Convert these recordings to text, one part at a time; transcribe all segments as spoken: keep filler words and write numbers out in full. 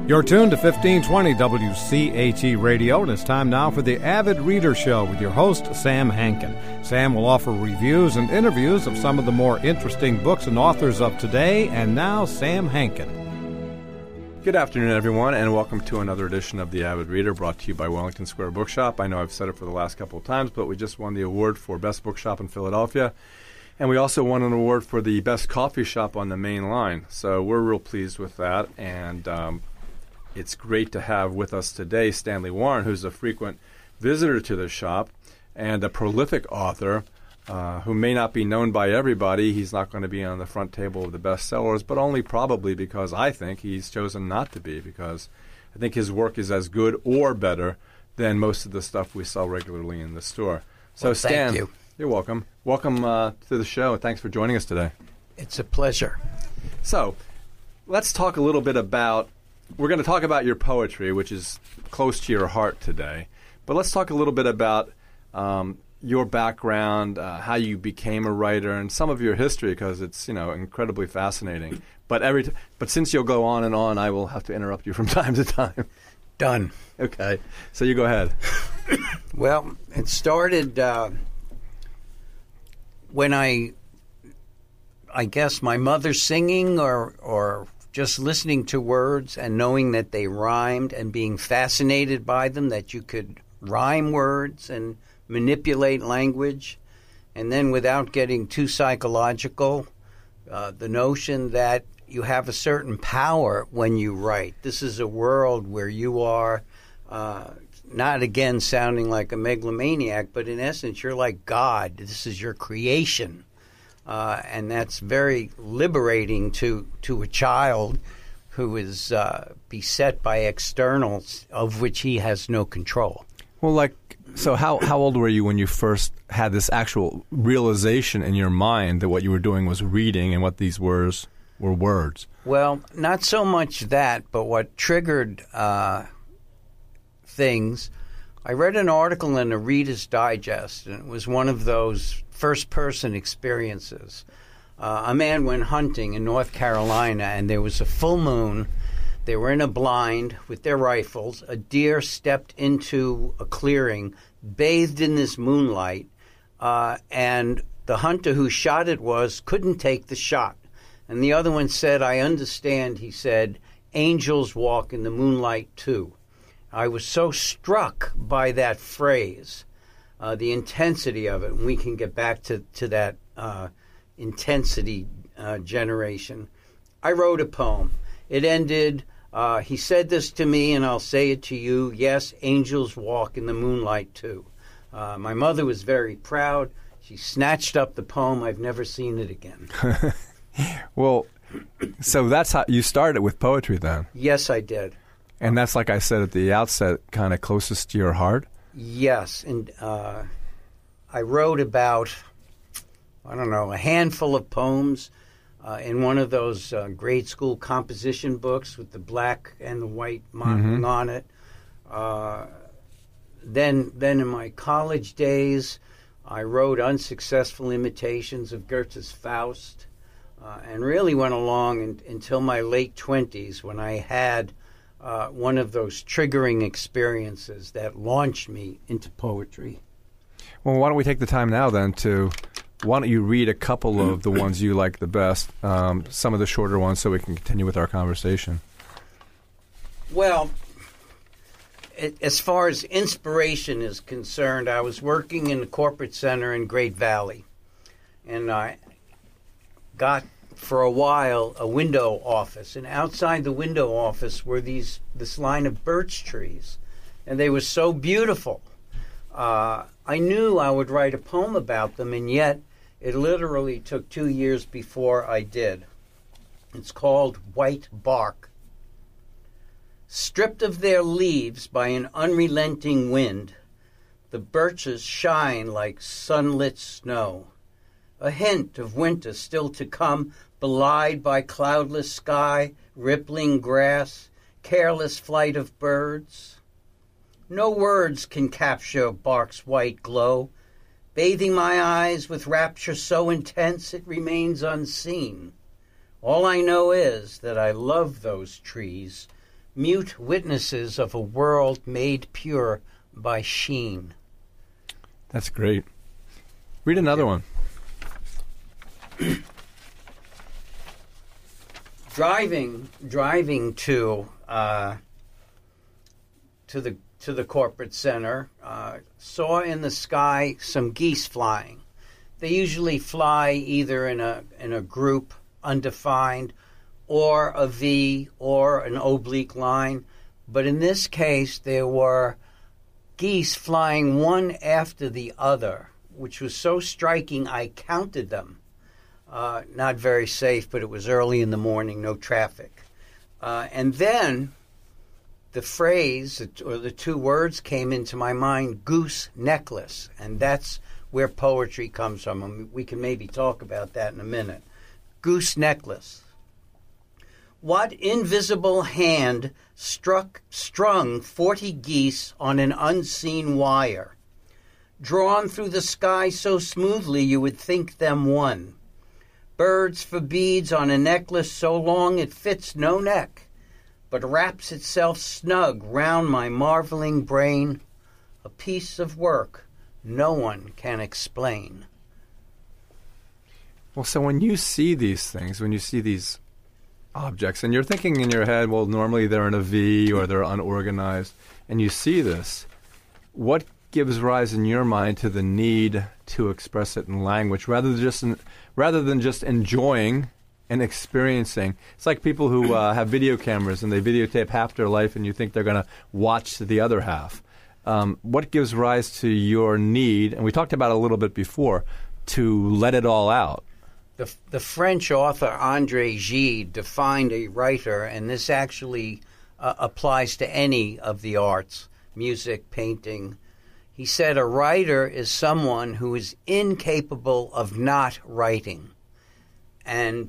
You're tuned to fifteen twenty W C H E Radio, and it's time now for the Avid Reader Show with your host, Sam Hankin. Sam will offer reviews and interviews of some of the more interesting books and authors of today, and now Sam Hankin. Good afternoon, everyone, and welcome to another edition of the Avid Reader, brought to you by Wellington Square Bookshop. I know I've said it for the last couple of times, but we just won the award for Best Bookshop in Philadelphia, and we also won an award for the Best Coffee Shop on the Main Line. So we're real pleased with that, and um, it's great to have with us today Stanley Warren, who's a frequent visitor to the shop and a prolific author uh, who may not be known by everybody. He's not going to be on the front table of the bestsellers, but only probably because I think he's chosen not to be, because I think his work is as good or better than most of the stuff we sell regularly in the store. So, well, Stan, thank you. You're welcome. Welcome uh, to the show, and thanks for joining us today. It's a pleasure. So, let's talk a little bit about We're going to talk about your poetry, which is close to your heart today. But let's talk a little bit about um, your background, uh, how you became a writer, and some of your history, because it's, you know, incredibly fascinating. But every t- but since you'll go on and on, I will have to interrupt you from time to time. Done. Okay. So you go ahead. Well, it started uh, when I, I guess my mother singing or or just listening to words and knowing that they rhymed and being fascinated by them, that you could rhyme words and manipulate language. And then without getting too psychological, uh, the notion that you have a certain power when you write. This is a world where you are uh, not, again, sounding like a megalomaniac, but in essence, you're like God. This is your creation. Uh, and that's very liberating to, to a child who is uh, beset by externals of which he has no control. Well, like, so how, how old were you when you first had this actual realization in your mind that what you were doing was reading and what these words were words? Well, not so much that, but what triggered uh, things, I read an article in a Reader's Digest, and it was one of those first-person experiences. Uh, a man went hunting in North Carolina, and there was a full moon. They were in a blind with their rifles. A deer stepped into a clearing, bathed in this moonlight, uh, and the hunter who shot it was couldn't take the shot. And the other one said, I understand, he said, angels walk in the moonlight too. I was so struck by that phrase. Uh, the intensity of it, and we can get back to, to that uh, intensity uh, generation. I wrote a poem. It ended, uh, he said this to me, and I'll say it to you, yes, angels walk in the moonlight too. Uh, my mother was very proud. She snatched up the poem. I've never seen it again. Well, so that's how you started with poetry then? Yes, I did. And that's, like I said at the outset, kind of closest to your heart? Yes, and uh, I wrote about, I don't know, a handful of poems uh, in one of those uh, grade school composition books with the black and the white modeling mm-hmm. on it. Uh, then, then in my college days, I wrote unsuccessful imitations of Goethe's Faust, uh, and really went along in, until my late twenties when I had Uh, one of those triggering experiences that launched me into poetry. Well, why don't we take the time now then to, why don't you read a couple of the ones you like the best, um, some of the shorter ones, so we can continue with our conversation. Well, it, as far as inspiration is concerned, I was working in the corporate center in Great Valley, and I got for a while a window office, and outside the window office were these this line of birch trees, and they were so beautiful. Uh, I knew I would write a poem about them, and yet it literally took two years before I did. It's called White Bark. Stripped of their leaves by an unrelenting wind, the birches shine like sunlit snow, a hint of winter still to come, belied by cloudless sky, rippling grass, careless flight of birds. No words can capture bark's white glow, bathing my eyes with rapture so intense it remains unseen. All I know is that I love those trees, mute witnesses of a world made pure by sheen. That's great. Read another one. driving, driving to uh, to the to the corporate center, uh, saw in the sky some geese flying. They usually fly either in a in a group, undefined, or a V or an oblique line. But in this case, there were geese flying one after the other, which was so striking I counted them. Uh, not very safe, but it was early in the morning, no traffic. Uh, and then the phrase, or the two words came into my mind, goose necklace. And that's where poetry comes from. And we can maybe talk about that in a minute. Goose necklace. What invisible hand struck, strung forty geese on an unseen wire, drawn through the sky so smoothly you would think them one? Birds for beads on a necklace so long it fits no neck, but wraps itself snug round my marveling brain, a piece of work no one can explain. Well, so when you see these things, when you see these objects, and you're thinking in your head, well, normally they're in a V or they're unorganized, and you see this, what gives rise in your mind to the need to express it in language rather than just in, rather than just enjoying and experiencing? It's like people who uh, have video cameras and they videotape half their life, and you think they're going to watch the other half. Um, what gives rise to your need, and we talked about it a little bit before, to let it all out? The, the French author André Gide defined a writer, and this actually uh, applies to any of the arts, music, painting. He said a writer is someone who is incapable of not writing. And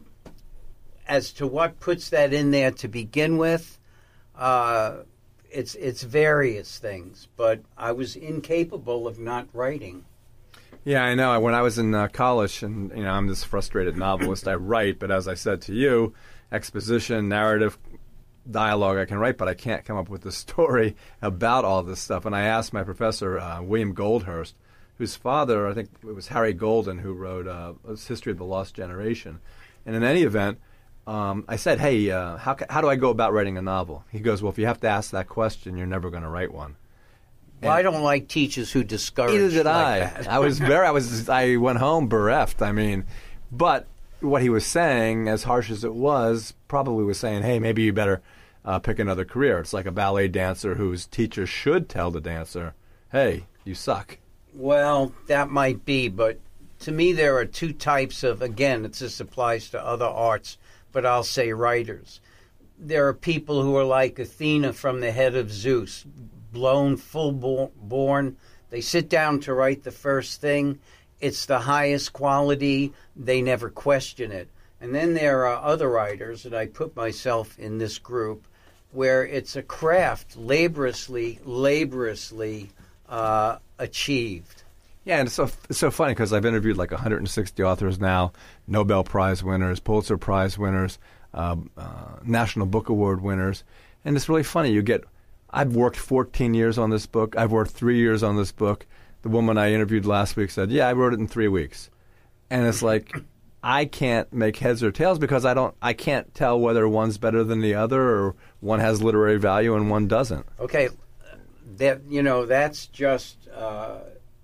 as to what puts that in there to begin with, uh, it's it's various things. But I was incapable of not writing. Yeah, I know. When I was in uh, college, and you know, I'm this frustrated novelist, I write, but as I said to you, exposition, narrative, dialogue I can write, but I can't come up with a story about all this stuff. And I asked my professor, uh, William Goldhurst, whose father, I think it was Harry Golden, who wrote uh, his History of the Lost Generation. And in any event, um, I said, hey, uh, how, ca- how do I go about writing a novel? He goes, well, if you have to ask that question, you're never going to write one. Well, I don't like teachers who discourage. Neither did like I. That. I was very. I was. I went home bereft. I mean, but what he was saying, as harsh as it was, probably was saying, "Hey, maybe you better uh, pick another career." It's like a ballet dancer whose teacher should tell the dancer, "Hey, you suck." Well, that might be, but to me, there are two types of. Again, it just applies to other arts, but I'll say writers. There are people who are like Athena from the head of Zeus. Blown, full-born. They sit down to write the first thing. It's the highest quality. They never question it. And then there are other writers, and I put myself in this group, where it's a craft, laboriously, laboriously uh, achieved. Yeah, and it's so, it's so funny because I've interviewed like one hundred sixty authors now, Nobel Prize winners, Pulitzer Prize winners, uh, uh, National Book Award winners, and it's really funny. You get I've worked fourteen years on this book. I've worked three years on this book. The woman I interviewed last week said, yeah, I wrote it in three weeks. And it's like, I can't make heads or tails because I don't. I can't tell whether one's better than the other or one has literary value and one doesn't. Okay, that you know, that's just uh,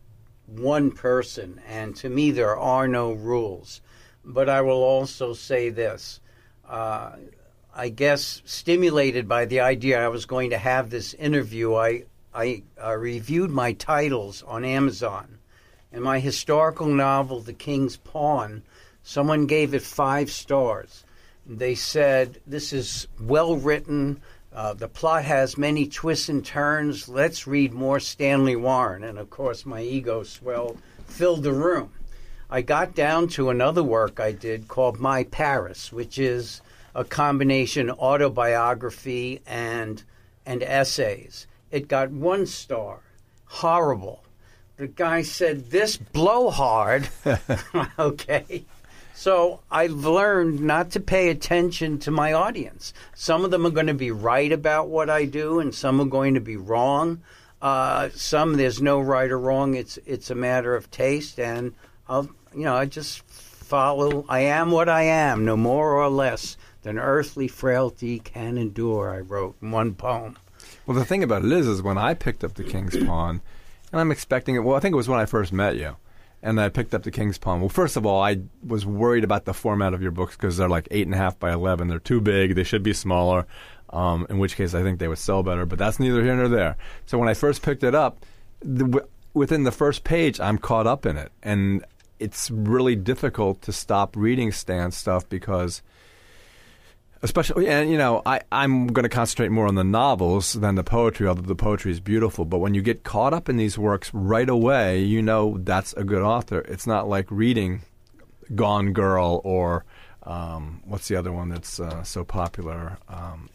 one person. And to me, there are no rules. But I will also say this. Uh, I guess stimulated by the idea I was going to have this interview, I, I uh, reviewed my titles on Amazon. And my historical novel, The King's Pawn, someone gave it five stars. They said, this is well written, uh, the plot has many twists and turns, let's read more Stanley Warren. And of course my ego swelled, filled the room. I got down to another work I did called My Paris, which is a combination autobiography and and essays. It got one star. Horrible. The guy said, this blowhard. Okay. So I've learned not to pay attention to my audience. Some of them are going to be right about what I do, and some are going to be wrong. Uh, some there's no right or wrong. It's it's a matter of taste, and I'll you know I just follow. I am what I am, no more or less than earthly frailty can endure. I wrote in one poem. Well, the thing about it is, is when I picked up The King's Pawn, and I'm expecting it. Well, I think it was when I first met you. And I picked up The King's Pawn. Well, first of all, I was worried about the format of your books because they're like eight and a half by eleven. They're too big. They should be smaller. Um, in which case, I think they would sell better. But that's neither here nor there. So when I first picked it up, the, w- within the first page, I'm caught up in it, and it's really difficult to stop reading Stan's stuff because, especially, and you know, I, I'm going to concentrate more on the novels than the poetry, although the poetry is beautiful. But when you get caught up in these works right away, you know that's a good author. It's not like reading Gone Girl or um, what's the other one that's uh, so popular? Um,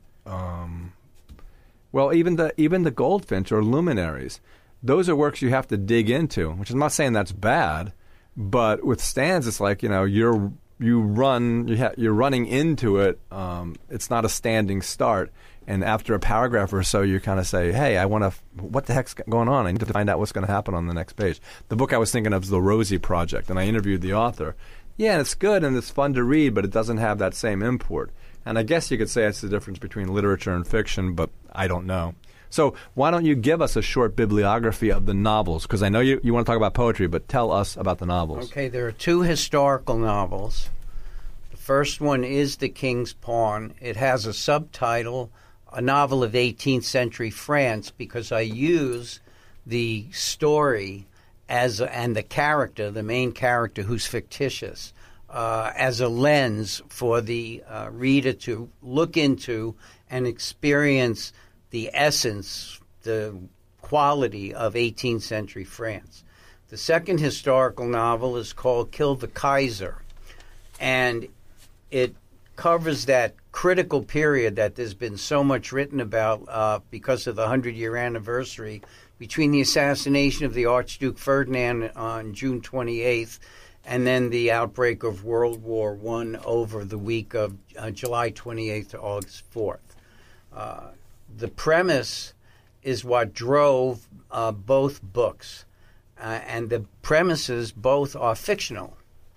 um, well, even the even the Goldfinch or Luminaries. Those are works you have to dig into, which I'm not saying that's bad, but with Stan's, it's like, you know, you're you run, you ha- you're running into it. Um, it's not a standing start. And after a paragraph or so, you kind of say, hey, I want to, f- what the heck's going on? I need to find out what's going to happen on the next page. The book I was thinking of is The Rosie Project, and I interviewed the author. Yeah, and it's good and it's fun to read, but it doesn't have that same import. And I guess you could say it's the difference between literature and fiction, but I don't know. So why don't you give us a short bibliography of the novels? Because I know you, you want to talk about poetry, but tell us about the novels. Okay, there are two historical novels. The first one is The King's Pawn. It has a subtitle, A Novel of eighteenth Century France, because I use the story as a, and the character, the main character who's fictitious, uh, as a lens for the uh, reader to look into and experience the essence, the quality of eighteenth century France. The second historical novel is called Kill the Kaiser, and it covers that critical period that there's been so much written about uh, because of the hundred-year anniversary between the assassination of the Archduke Ferdinand on June twenty-eighth and then the outbreak of World War One over the week of uh, July twenty-eighth to August fourth. Uh, the premise is what drove uh, both books, uh, and the premises both are fictional.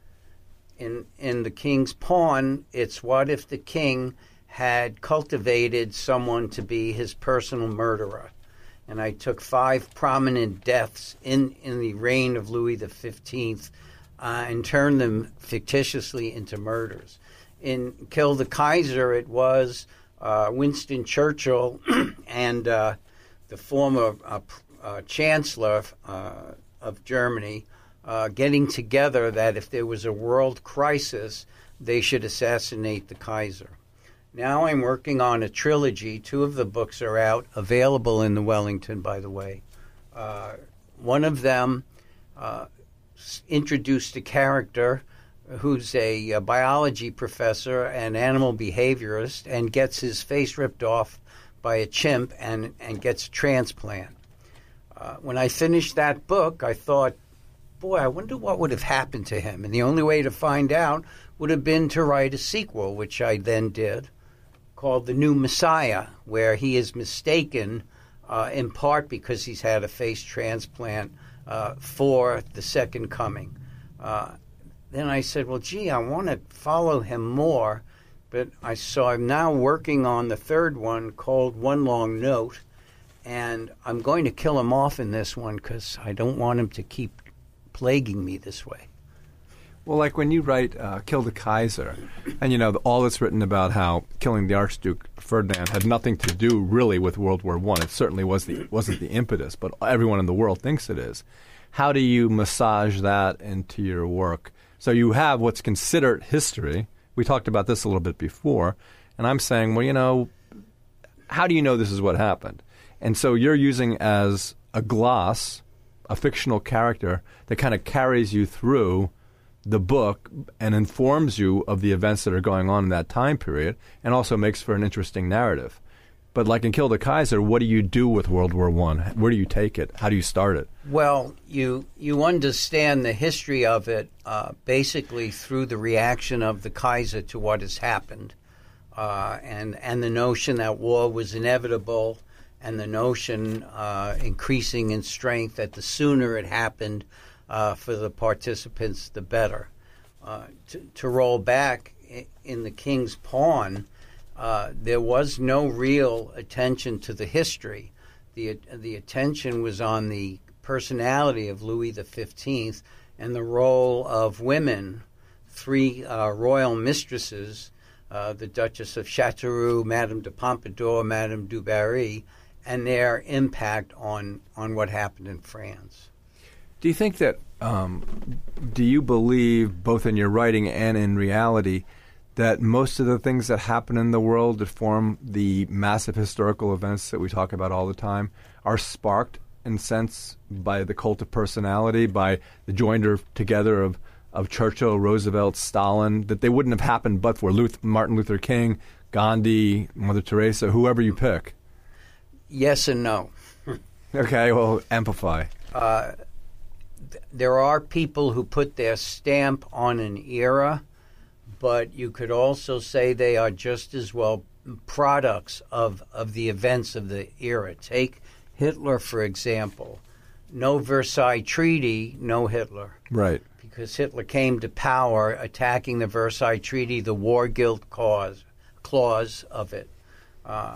In in The King's Pawn, it's what if the king had cultivated someone to be his personal murderer. And I took five prominent deaths in, in the reign of Louis the fifteenth uh, and turned them fictitiously into murders. In Kill the Kaiser, it was uh, Winston Churchill and uh, the former uh, uh, chancellor uh, of Germany uh, getting together that if there was a world crisis, they should assassinate the Kaiser. Now I'm working on a trilogy. Two of the books are out, available in the Wellington, by the way. Uh, one of them uh, introduced a character who's a, a biology professor and animal behaviorist and gets his face ripped off by a chimp and, and gets a transplant. Uh, when I finished that book, I thought, boy, I wonder what would have happened to him. And the only way to find out would have been to write a sequel, which I then did, called The New Messiah, where he is mistaken uh, in part because he's had a face transplant uh, for the second coming. Uh, then I said, well, gee, I want to follow him more. But I so I'm now working on the third one called One Long Note, and I'm going to kill him off in this one because I don't want him to keep plaguing me this way. Well, like when you write uh, Kill the Kaiser, and you know, the, all that's written about how killing the Archduke Ferdinand had nothing to do really with World War One. It certainly was the, wasn't the impetus, but everyone in the world thinks it is. How do you massage that into your work? So you have what's considered history. We talked about this a little bit before, and I'm saying, well, you know, how do you know this is what happened? And so you're using as a gloss a fictional character that kind of carries you through the book and informs you of the events that are going on in that time period and also makes for an interesting narrative. But like in Kill the Kaiser, what do you do with World War One? Where do you take it? How do you start it? Well, you you understand the history of it uh, basically through the reaction of the Kaiser to what has happened, uh, and and the notion that war was inevitable, and the notion uh, increasing in strength that the sooner it happened uh, for the participants, the better. Uh, to, to roll back in the King's Pawn, uh, there was no real attention to the history. The the attention was on the personality of Louis the Fifteenth and the role of women, three uh, royal mistresses, uh, the Duchess of Châteauroux, Madame de Pompadour, Madame du Barry, and their impact on, on what happened in France. Do you think that, um, do you believe, both in your writing and in reality, that most of the things that happen in the world that form the massive historical events that we talk about all the time are sparked, in a sense, by the cult of personality, by the joinder together of, of Churchill, Roosevelt, Stalin, that they wouldn't have happened but for Luther, Martin Luther King, Gandhi, Mother Teresa, whoever you pick? Yes and no. Okay, well, amplify. Uh, th- there are people who put their stamp on an era, but you could also say they are just as well products of, of the events of the era. Take Hitler, for example. No Versailles Treaty, no Hitler. Right. Because Hitler came to power attacking the Versailles Treaty, the war guilt cause, clause of it. Uh,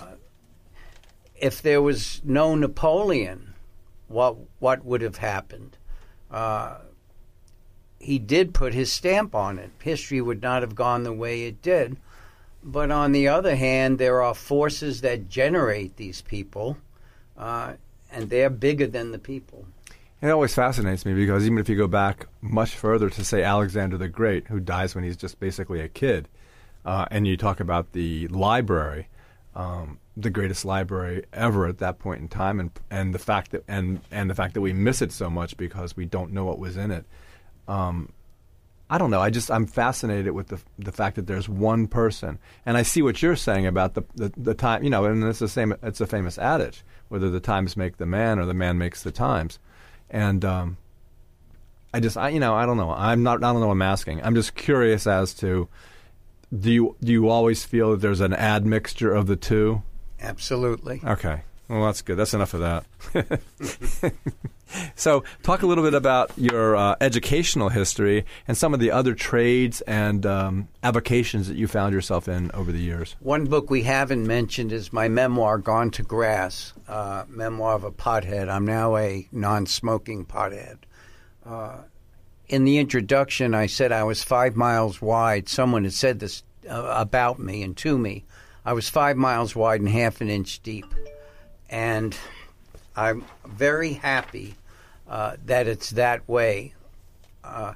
if there was no Napoleon, what what would have happened? Uh, he did put his stamp on it. History would not have gone the way it did. But on the other hand, there are forces that generate these people, uh, and they're bigger than the people. It always fascinates me because even if you go back much further to, say, Alexander the Great, who dies when he's just basically a kid, uh, and you talk about the library, um, the greatest library ever at that point in time, and and the fact that and and the fact that we miss it so much because we don't know what was in it. Um, I don't know. I just I'm fascinated with the the fact that there's one person, and I see what you're saying about the the, the time. You know, and it's the same. It's a famous adage: whether the times make the man or the man makes the times. And um, I just, I, you know, I don't know. I'm not. I don't know what I'm asking. I'm just curious as to do you do you always feel that there's an admixture of the two? Absolutely. Okay. Well, that's good. That's enough of that. So, talk a little bit about your uh, educational history and some of the other trades and um, avocations that you found yourself in over the years. One book we haven't mentioned is my memoir, Gone to Grass, uh, memoir of a pothead. I'm now a non-smoking pothead. Uh, in the introduction, I said I was five miles wide. Someone had said this uh, about me and to me. I was five miles wide and half an inch deep. And I'm very happy uh, that it's that way. Uh,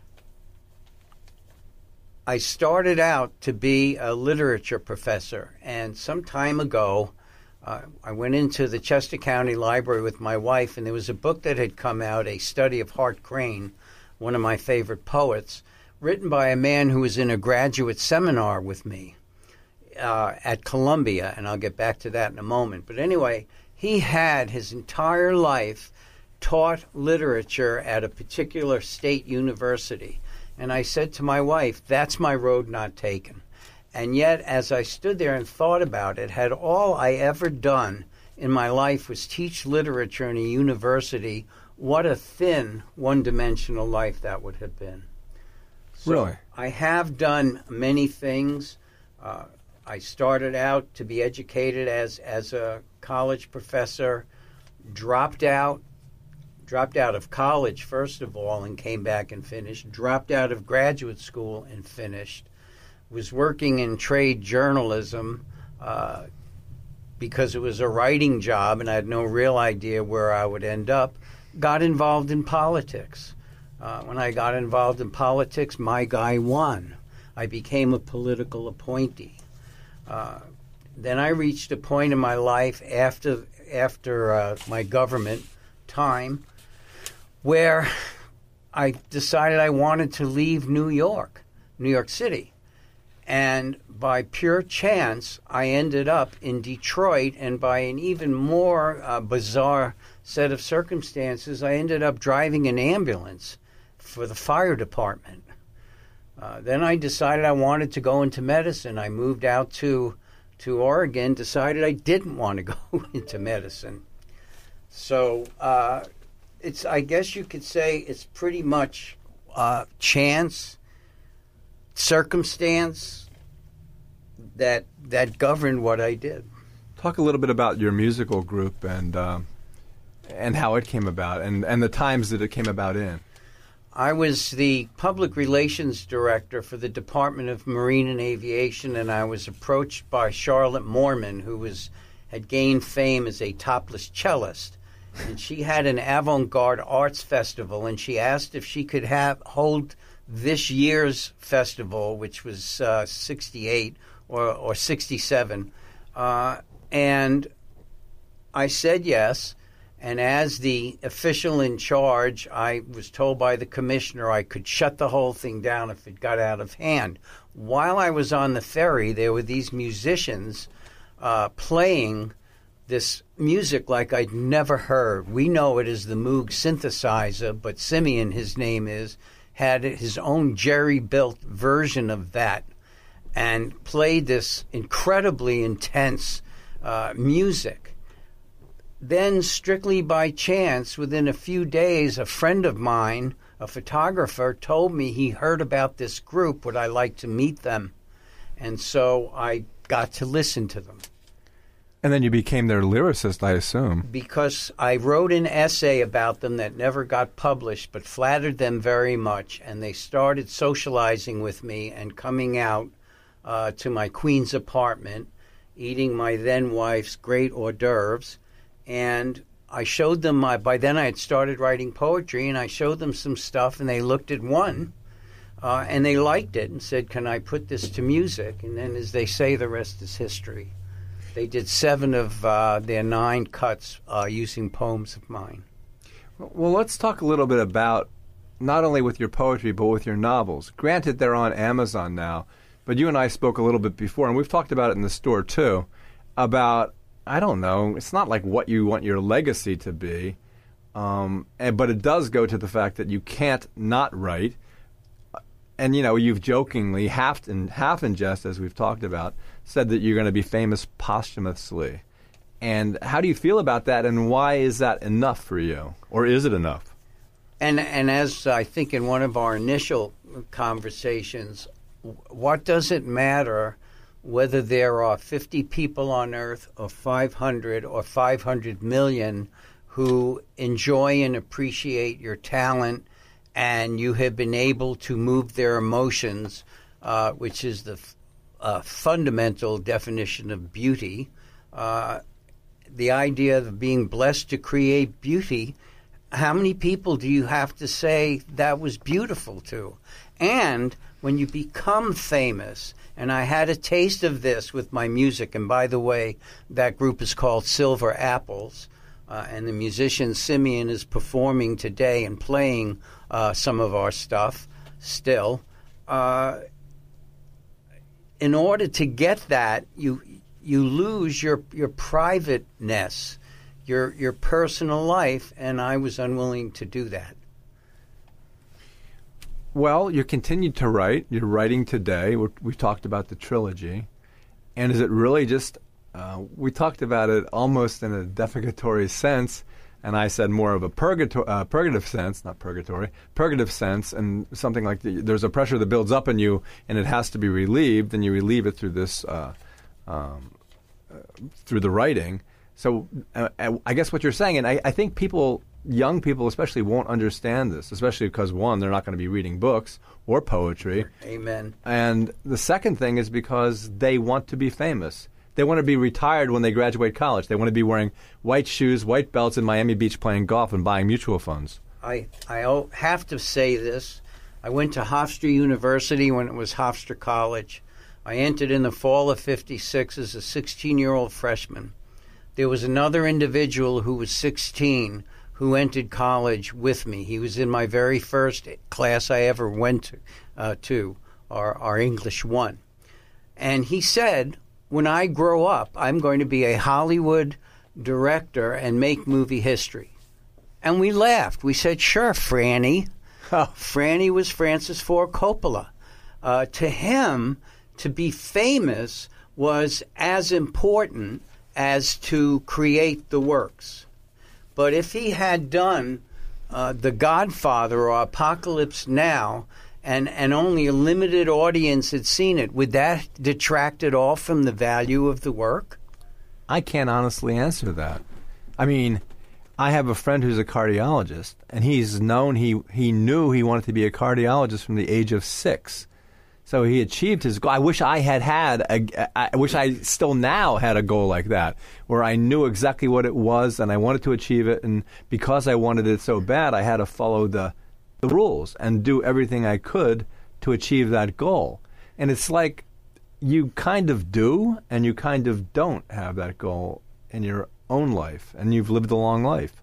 I started out to be a literature professor, and some time ago, uh, I went into the Chester County Library with my wife, and there was a book that had come out, A Study of Hart Crane, one of my favorite poets, written by a man who was in a graduate seminar with me uh, at Columbia, and I'll get back to that in a moment. But anyway, he had his entire life taught literature at a particular state university. And I said to my wife, that's my road not taken. And yet, as I stood there and thought about it, had all I ever done in my life was teach literature in a university, what a thin, one-dimensional life that would have been. So Really? I have done many things. Uh, I started out to be educated as, as a college professor, dropped out, dropped out of college, first of all, and came back and finished, dropped out of graduate school and finished, was working in trade journalism uh, because it was a writing job and I had no real idea where I would end up, got involved in politics. Uh, when I got involved in politics, my guy won. I became a political appointee. Uh, then I reached a point in my life after after uh, my government time where I decided I wanted to leave New York, New York City. And by pure chance, I ended up in Detroit, and by an even more uh, bizarre set of circumstances, I ended up driving an ambulance for the fire department. Uh, then I decided I wanted to go into medicine. I moved out to to Oregon, decided I didn't want to go into medicine. So uh, it's, I guess you could say it's pretty much uh, chance, circumstance that that governed what I did. Talk a little bit about your musical group and uh, and how it came about, and, and the times that it came about in. I was the public relations director for the Department of Marine and Aviation, and I was approached by Charlotte Moorman, who was had gained fame as a topless cellist. And she had an avant-garde arts festival, and she asked if she could have hold this year's festival, which was uh, sixty-eight or, or sixty-seven. Uh, and I said yes. And as the official in charge, I was told by the commissioner I could shut the whole thing down if it got out of hand. While I was on the ferry, there were these musicians uh, playing this music like I'd never heard. We know it as the Moog synthesizer, but Simeon, his name is, had his own jerry-built version of that and played this incredibly intense uh, music. Then, strictly by chance, within a few days, a friend of mine, a photographer, told me he heard about this group. Would I like to meet them? And so I got to listen to them. And then you became their lyricist, I assume. Because I wrote an essay about them that never got published, but flattered them very much. And they started socializing with me and coming out uh, to my Queens apartment, eating my then-wife's great hors d'oeuvres. And I showed them, my, by then I had started writing poetry, and I showed them some stuff, and they looked at one, uh, and they liked it and said, can I put this to music? And then, as they say, the rest is history. They did seven of uh, their nine cuts uh, using poems of mine. Well, let's talk a little bit about not only with your poetry, but with your novels. Granted, they're on Amazon now, but you and I spoke a little bit before, and we've talked about it in the store, too, about I don't know. It's not like what you want your legacy to be, um, and, but it does go to the fact that you can't not write. And, you know, you've jokingly, half in, half in jest, as we've talked about, said that you're going to be famous posthumously. And how do you feel about that, and why is that enough for you? Or is it enough? And, and as I think in one of our initial conversations, what does it matter whether there are fifty people on Earth or five hundred or five hundred million who enjoy and appreciate your talent, and you have been able to move their emotions, uh, which is the f- uh, fundamental definition of beauty. Uh, the idea of being blessed to create beauty, how many people do you have to say that was beautiful to? And when you become famous, and I had a taste of this with my music, and by the way, that group is called Silver Apples, uh, and the musician Simeon is performing today and playing uh, some of our stuff still. Uh, in order to get that, you you lose your your privateness, your your personal life, and I was unwilling to do that. Well, you continued to write. You're writing today. We're, we talked about the trilogy. And is it really just, uh, we talked about it almost in a defecatory sense, and I said more of a purgato- uh, purgative sense, not purgatory, purgative sense, and something like the, there's a pressure that builds up in you, and it has to be relieved, and you relieve it through this, uh, um, uh, through the writing. So uh, I guess what you're saying, and I, I think people... young people especially won't understand this, especially because, one, they're not going to be reading books or poetry. Amen. And the second thing is because they want to be famous. They want to be retired when they graduate college. They want to be wearing white shoes, white belts in Miami Beach playing golf and buying mutual funds. I, I have to say this. I went to Hofstra University when it was Hofstra College. I entered in the fall of fifty-six as a sixteen-year-old freshman. There was another individual who was sixteen who entered college with me. He was in my very first class I ever went to, uh, to our, our English one. And he said, when I grow up, I'm going to be a Hollywood director and make movie history. And we laughed. We said, sure, Franny. Oh. Franny was Francis Ford Coppola. Uh, to him, to be famous was as important as to create the works. But if he had done uh, The Godfather or Apocalypse Now, and, and only a limited audience had seen it, would that detract at all from the value of the work? I can't honestly answer that. I mean, I have a friend who's a cardiologist, and he's known he he knew he wanted to be a cardiologist from the age of six. So he achieved his goal. I wish I had had a, I wish I still now had a goal like that, where I knew exactly what it was and I wanted to achieve it. And because I wanted it so bad, I had to follow the, the rules and do everything I could to achieve that goal. And it's like you kind of do and you kind of don't have that goal in your own life, and you've lived a long life.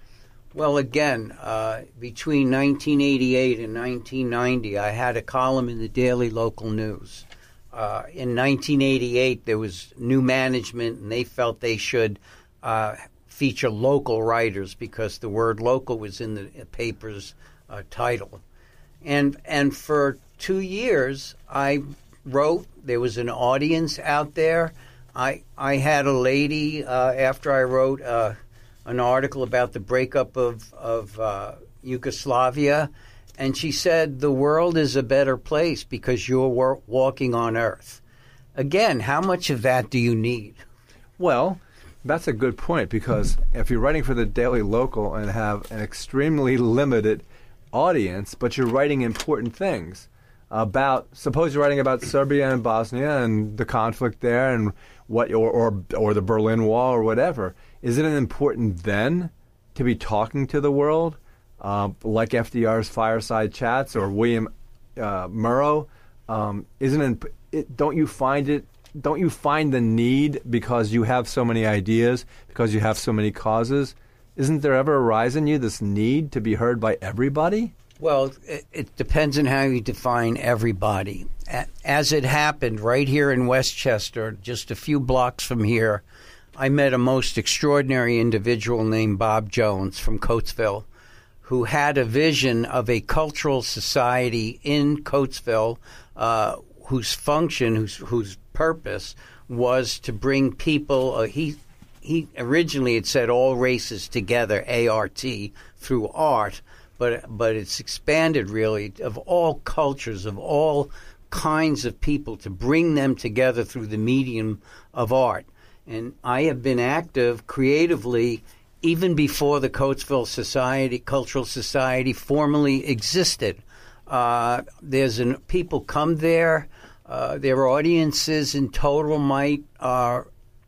Well, again, uh, between nineteen eighty-eight and nineteen ninety, I had a column in the Daily Local News. Uh, in nineteen eighty-eight, there was new management, and they felt they should uh, feature local writers because the word local was in the paper's uh, title. And and for two years, I wrote. There was an audience out there. I I had a lady, uh, after I wrote uh, an article about the breakup of, of uh, Yugoslavia, and she said, the world is a better place because you're wa- walking on Earth. Again, how much of that do you need? Well, that's a good point, because if you're writing for the Daily Local and have an extremely limited audience, but you're writing important things about, suppose you're writing about Serbia and Bosnia and the conflict there and what, or, or or the Berlin Wall or whatever, isn't it important then to be talking to the world, uh, like F D R's Fireside Chats or William uh, Murrow? Um, isn't it, it? Don't you find it? Don't you find the need, because you have so many ideas, because you have so many causes? Isn't there ever arise in you this need to be heard by everybody? Well, it, it depends on how you define everybody. As it happened, right here in Westchester, just a few blocks from here, I met a most extraordinary individual named Bob Jones from Coatesville, who had a vision of a cultural society in Coatesville, uh, whose function, whose, whose purpose was to bring people. Uh, he he originally had said all races together, A R T, through art. But but it's expanded, really, of all cultures, of all kinds of people, to bring them together through the medium of art. And I have been active creatively even before the Coatesville Society, Cultural Society formally existed. Uh, there's an, people come there. Uh, their audiences in total might uh,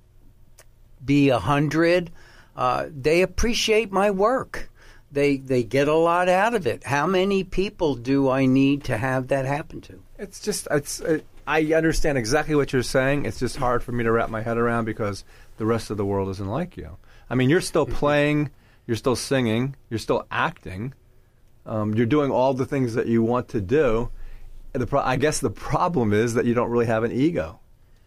be a hundred. Uh, they appreciate my work. They they get a lot out of it. How many people do I need to have that happen to? It's just, it's. It, I understand exactly what you're saying. It's just hard for me to wrap my head around because the rest of the world isn't like you. I mean, you're still playing, you're still singing, you're still acting, um, you're doing all the things that you want to do. The pro- I guess the problem is that you don't really have an ego.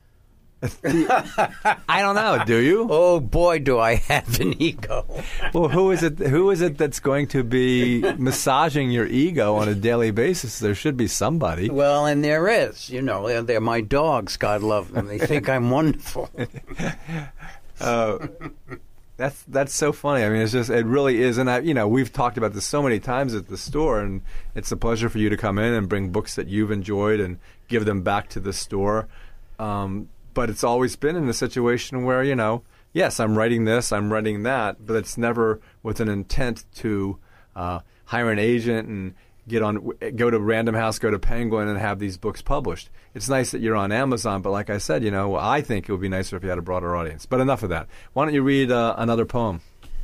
I don't know. Do you? Oh boy, do I have an ego! Well, who is it? Who is it that's going to be massaging your ego on a daily basis? There should be somebody. Well, and there is. You know, they're, they're my dogs. God love them. They think I'm wonderful. uh, that's that's so funny. I mean, it's just it really is. And I, you know, we've talked about this so many times at the store, and it's a pleasure for you to come in and bring books that you've enjoyed and give them back to the store. Um, But it's always been in a situation where, you know, yes, I'm writing this, I'm writing that, but it's never with an intent to uh, hire an agent and get on, go to Random House, go to Penguin, and have these books published. It's nice that you're on Amazon, but like I said, you know, I think it would be nicer if you had a broader audience. But enough of that. Why don't you read uh, another poem?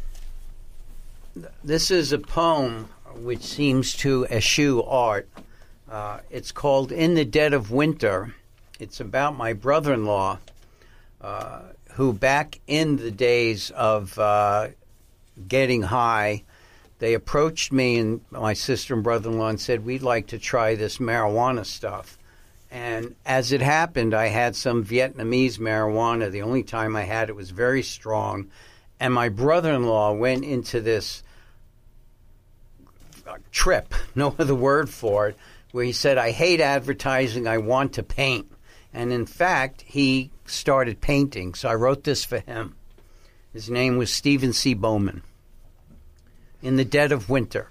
This is a poem which seems to eschew art. Uh, it's called In the Dead of Winter. It's about my brother-in-law, uh, who back in the days of uh, getting high, they approached me and my sister and brother-in-law and said, we'd like to try this marijuana stuff. And as it happened, I had some Vietnamese marijuana. The only time I had it was very strong. And my brother-in-law went into this trip, no other word for it, where he said, I hate advertising, I want to paint. And in fact, he started painting. So I wrote this for him. His name was Stephen C. Bowman. In the dead of winter.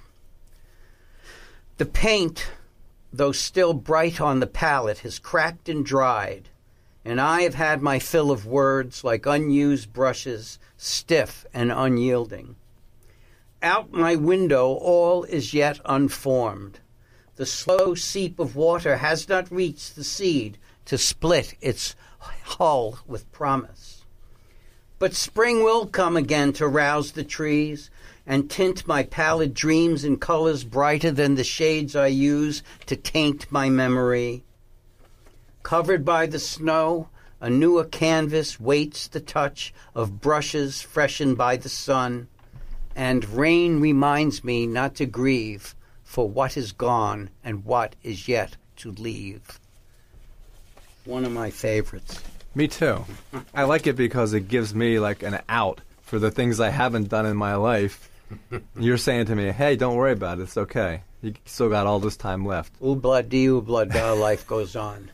The paint, though still bright on the palette, has cracked and dried, and I have had my fill of words like unused brushes, stiff and unyielding. Out my window all is yet unformed. The slow seep of water has not reached the seed to split its hull with promise. But spring will come again to rouse the trees and tint my pallid dreams in colors brighter than the shades I use to taint my memory. Covered by the snow, a newer canvas waits the touch of brushes freshened by the sun, and rain reminds me not to grieve for what is gone and what is yet to leave. One of my favorites. Me too. I like it because it gives me like an out for the things I haven't done in my life. You're saying to me, hey, don't worry about it. It's okay. You still got all this time left. Oobla dee, oobla da, life goes on.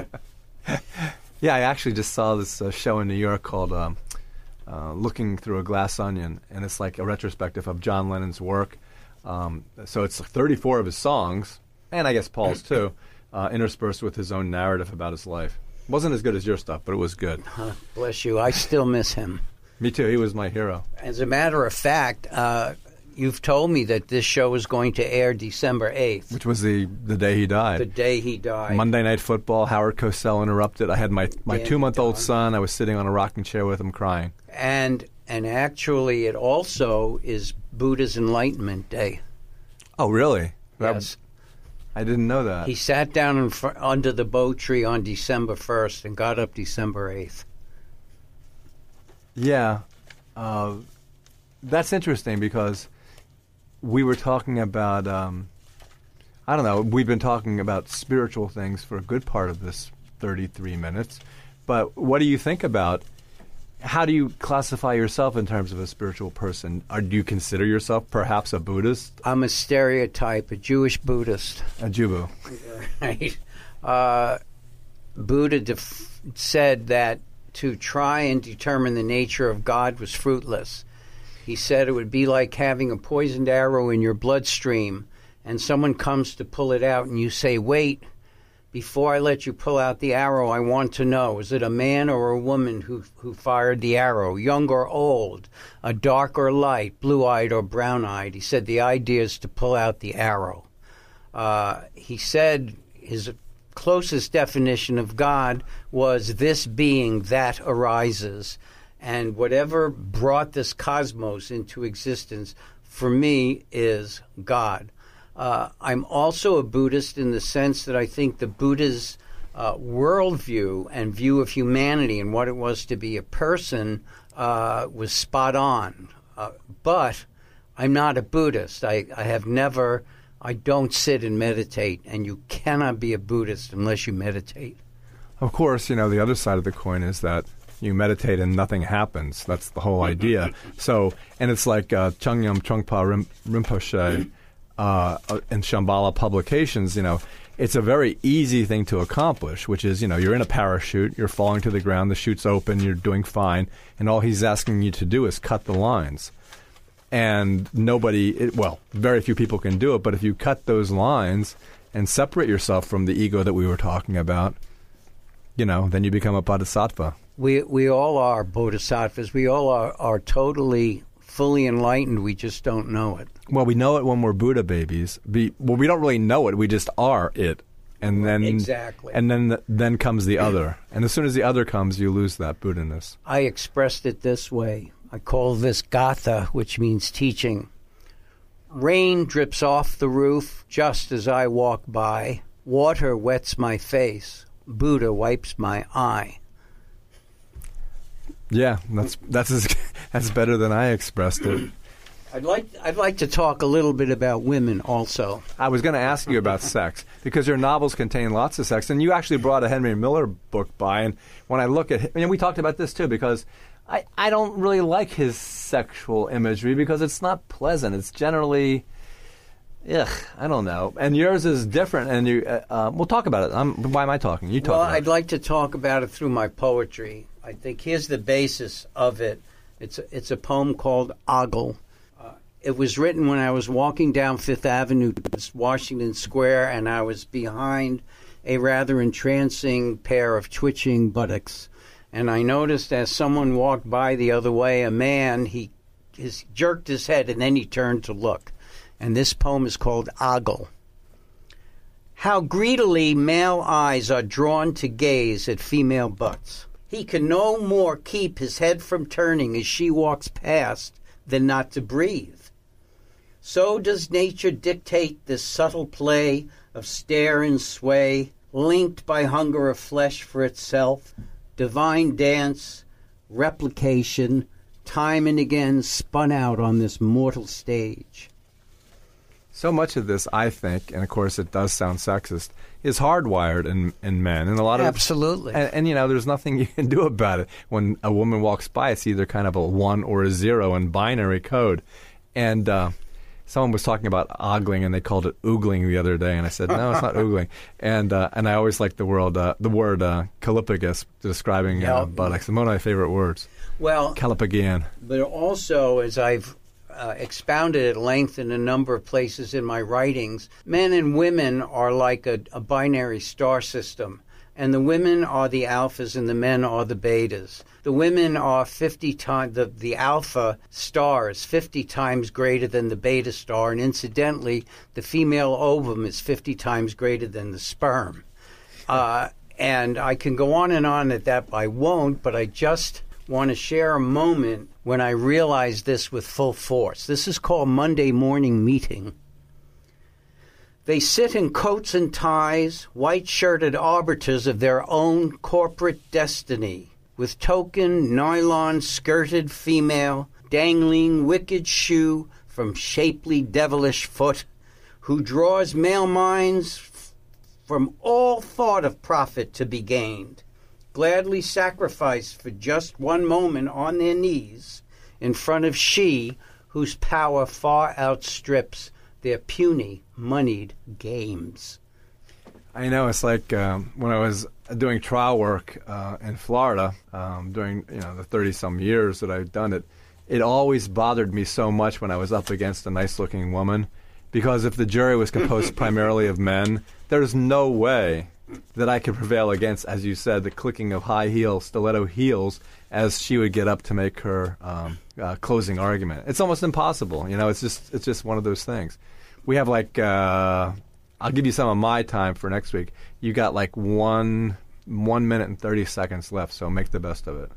Yeah, I actually just saw this uh, show in New York called um, uh, Looking Through a Glass Onion, and it's like a retrospective of John Lennon's work. Um, so it's thirty-four of his songs, and I guess Paul's too, uh, interspersed with his own narrative about his life. Wasn't as good as your stuff, but it was good. Uh, bless you. I still miss him. Me too. He was my hero. As a matter of fact, uh, you've told me that this show is going to air December eighth. Which was the, the day he died. The day he died. Monday Night Football, Howard Cosell interrupted. I had my, my Dan two-month-old Don. son. I was sitting on a rocking chair with him crying. And and actually, it also is Buddha's Enlightenment Day. Oh, really? Yes. I didn't know that. He sat down in fr- under the Bo tree on December first and got up December eighth. Yeah. Uh, that's interesting because we were talking about, um, I don't know, we've been talking about spiritual things for a good part of this thirty-three minutes. But what do you think about, how do you classify yourself in terms of a spiritual person? Or do you consider yourself perhaps a Buddhist? I'm a stereotype, a Jewish Buddhist. A Jubu. Right. Uh, Buddha def- said that to try and determine the nature of God was fruitless. He said it would be like having a poisoned arrow in your bloodstream, and someone comes to pull it out, and you say, wait, before I let you pull out the arrow, I want to know, is it a man or a woman who who fired the arrow, young or old, a dark or light, blue-eyed or brown-eyed? He said the idea is to pull out the arrow. Uh, he said his closest definition of God was this being that arises. And whatever brought this cosmos into existence, for me, is God. Uh, I'm also a Buddhist in the sense that I think the Buddha's uh, worldview and view of humanity and what it was to be a person uh, was spot on. Uh, but I'm not a Buddhist. I, I have never, I don't sit and meditate, and you cannot be a Buddhist unless you meditate. Of course, you know, the other side of the coin is that you meditate and nothing happens. That's the whole idea. So, and it's like uh, Chögyam Trungpa Rim- Rinpoche uh, and Shambhala Publications, you know, it's a very easy thing to accomplish, which is, you know, you're in a parachute, you're falling to the ground, the chute's open, you're doing fine, and all he's asking you to do is cut the lines. And nobody, it, well, very few people can do it, but if you cut those lines and separate yourself from the ego that we were talking about, you know, then you become a bodhisattva. We we all are bodhisattvas. We all are, are totally, fully enlightened. We just don't know it. Well, we know it when we're Buddha babies. Be, well, we don't really know it. We just are it. And then Exactly. And then then comes the other. And as soon as the other comes, you lose that Buddha-ness. I expressed it this way. I call this Gatha, which means teaching. Rain drips off the roof just as I walk by. Water wets my face. Buddha wipes my eye. Yeah, that's that's as, that's better than I expressed it. I'd like I'd like to talk a little bit about women also. I was going to ask you about sex because your novels contain lots of sex, and you actually brought a Henry Miller book by. And when I look at, and we talked about this too, because I, I don't really like his sexual imagery because it's not pleasant. It's generally, ugh, I don't know. And yours is different. And you, uh, uh, we'll talk about it. I'm, why am I talking? You talk. Well, about I'd it. like to talk about it through my poetry. I think here's the basis of it. It's a, it's a poem called Ogle. Uh, it was written when I was walking down Fifth Avenue, Washington Square, and I was behind a rather entrancing pair of twitching buttocks. And I noticed as someone walked by the other way, a man, he his, jerked his head and then he turned to look. And this poem is called Ogle. How greedily male eyes are drawn to gaze at female butts. He can no more keep his head from turning as she walks past than not to breathe. So does nature dictate this subtle play of stare and sway, linked by hunger of flesh for itself, divine dance, replication, time and again spun out on this mortal stage. So much of this, I think, and of course it does sound sexist, is hardwired in, in men. And a lot of Absolutely. And, and, you know, there's nothing you can do about it. When a woman walks by, it's either kind of a one or a zero in binary code. And uh, someone was talking about ogling, and they called it oogling the other day. And I said, no, it's not oogling. And uh, and I always like the word, uh, the word uh, calipagus describing uh, Yep. buttocks. It's one of my favorite words. Well, Calipagian. but also, as I've uh, expounded at length in a number of places in my writings, men and women are like a, a binary star system. And the women are the alphas and the men are the betas. The women are fifty times, the, the alpha star is fifty times greater than the beta star. And incidentally, the female ovum is fifty times greater than the sperm. Uh, and I can go on and on at that, but I won't, but I just want to share a moment when I realized this with full force. This is called Monday Morning Meeting. They sit in coats and ties, white-shirted arbiters of their own corporate destiny, with token, nylon-skirted female, dangling wicked shoe from shapely devilish foot, who draws male minds f- from all thought of profit to be gained, gladly sacrificed for just one moment on their knees in front of she whose power far outstrips their puny, moneyed games. I know. It's like um, when I was doing trial work uh, in Florida, um, during you know the thirty-some years that I've done it, it always bothered me so much when I was up against a nice-looking woman, because if the jury was composed primarily of men, there's no way that I could prevail against, as you said, the clicking of high heel, stiletto heels, as she would get up to make her um, uh, closing argument. It's almost impossible. You know, it's just it's just one of those things. We have like, uh, I'll give you some of my time for next week. You got like one one minute and thirty seconds left, so make the best of it.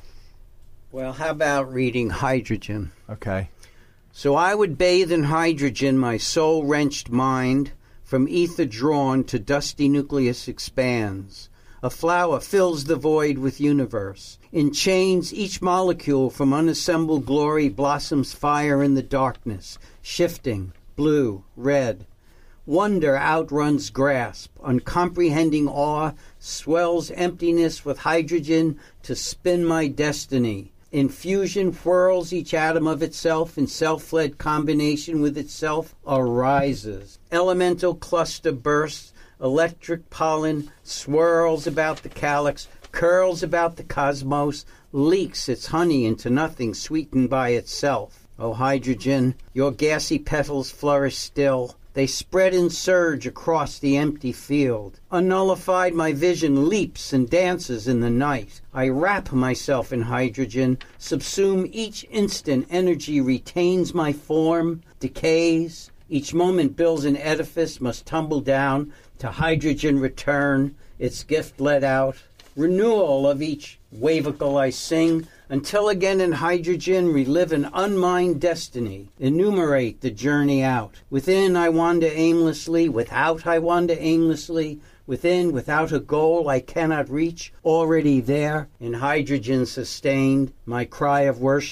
Well, how about reading Hydrogen? Okay. So I would bathe in hydrogen my soul-wrenched mind, from ether drawn to dusty nucleus expands. A flower fills the void with universe. In chains each molecule from unassembled glory blossoms fire in the darkness, shifting, blue, red. Wonder outruns grasp. Uncomprehending awe swells emptiness with hydrogen to spin my destiny. Infusion whirls each atom of itself in self-led combination with itself arises. Elemental cluster bursts. Electric pollen swirls about the calyx, curls about the cosmos, leaks its honey into nothing sweetened by itself. O hydrogen, your gassy petals flourish still. They spread and surge across the empty field. Unnullified, my vision leaps and dances in the night. I wrap myself in hydrogen, subsume each instant. Energy retains my form, decays. Each moment builds an edifice, must tumble down. To hydrogen return, its gift let out. Renewal of each wavicle I sing, until again in hydrogen relive an unmined destiny. Enumerate the journey out. Within I wander aimlessly, without I wander aimlessly. Within, without a goal I cannot reach, already there, in hydrogen sustained, my cry of worship,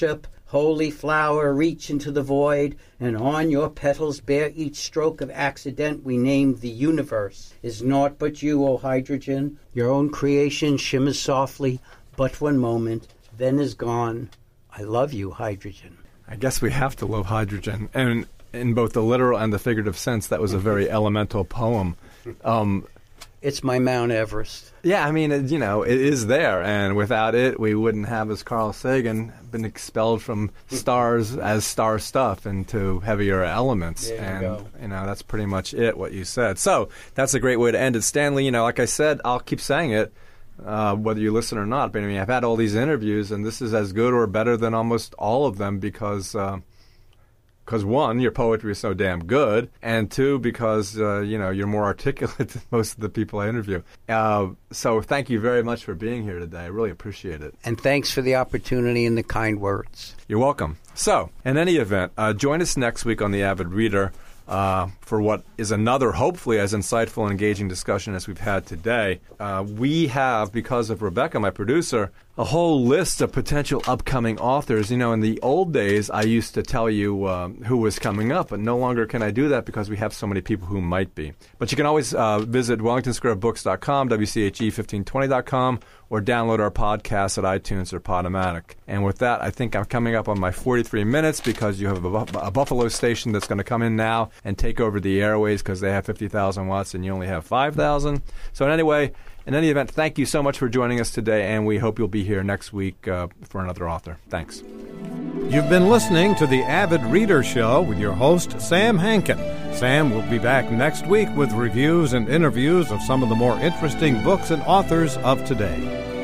Holy flower, reach into the void, and on your petals bear each stroke of accident we named the universe. Is naught but you, O hydrogen. Your own creation shimmers softly, but one moment, then is gone. I love you, hydrogen. I guess we have to love hydrogen. And in both the literal and the figurative sense, that was a very elemental poem. Um, It's my Mount Everest. Yeah, I mean, it, you know, it is there, and without it, we wouldn't have, as Carl Sagan, been expelled from stars as star stuff into heavier elements. There you and, go. you know, that's pretty much it, what you said. So that's a great way to end it. Stanley, you know, like I said, I'll keep saying it, uh, whether you listen or not. But I mean, I've had all these interviews, and this is as good or better than almost all of them because... Uh, Because, one, your poetry is so damn good, and two, because, uh, you know, you're more articulate than most of the people I interview. Uh, so thank you very much for being here today. I really appreciate it. And thanks for the opportunity and the kind words. You're welcome. So, in any event, uh, join us next week on The Avid Reader uh, for what is another, hopefully, as insightful and engaging discussion as we've had today. Uh, we have, because of Rebecca, my producer, a whole list of potential upcoming authors. You know, in the old days, I used to tell you um, who was coming up, but no longer can I do that because we have so many people who might be. But you can always uh, visit Wellington Square Books dot com, W C H E fifteen twenty dot com, or download our podcast at iTunes or Podomatic. And with that, I think I'm coming up on my forty-three minutes because you have a, bu- a Buffalo station that's going to come in now and take over the airways because they have fifty thousand watts and you only have five thousand. So in any way, in any event, thank you so much for joining us today, and we hope you'll be here next week uh, for another author. Thanks. You've been listening to the Avid Reader Show with your host, Sam Hankin. Sam will be back next week with reviews and interviews of some of the more interesting books and authors of today.